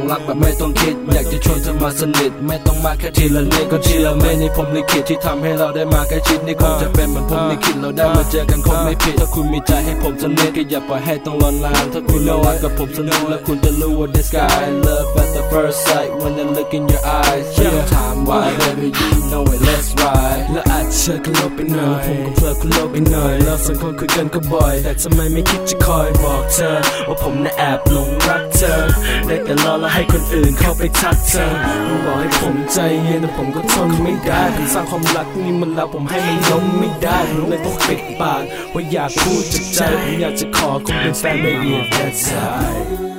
รักแบบไม่ต้องคิดอยากจะชวนเธอมาสนิทไม่ต้องมาแค่ทีละนิดก็ทีละเม็ดนี่ผมลิขิตที่ทำให้เราได้มาใกล้ชิดนี่คงจะเป็นเหมือนผมลิขิตเราได้มาเจอกันคงไม่ผิดถ้าคุณมีใจให้ผมสนิทก็อย่าปล่อยให้ต้องรอนานถ้าคุณรักกับผมสนุกและคุณจะรู้ว่า this guy love at the first sight when I look in your eyes ถาม why baby you know it let's ride และอาจเชื่อกันลบไปหน่อยผมก็เพลิดเพลินไปหน่อยเราสองคนคุยกันก็บ่อยแต่ทำไมไม่คิดจะคอยบอกเธอว่าผมน่ะแอบหลงรักเธอได้แต่รอแล้วให้คนอื่นเข้าไปทักเธอมึงบอกให้ผมใจเย็นแต่ผมก็ทนไม่ได้ผมสร้างความรักนี่มันแล้วผมให้มันล้มไม่ได้ผมเลยต้องปิดปากว่าอยากพูดจากใจผมอยากจะขอคุณเป็นแฟน baby if that's right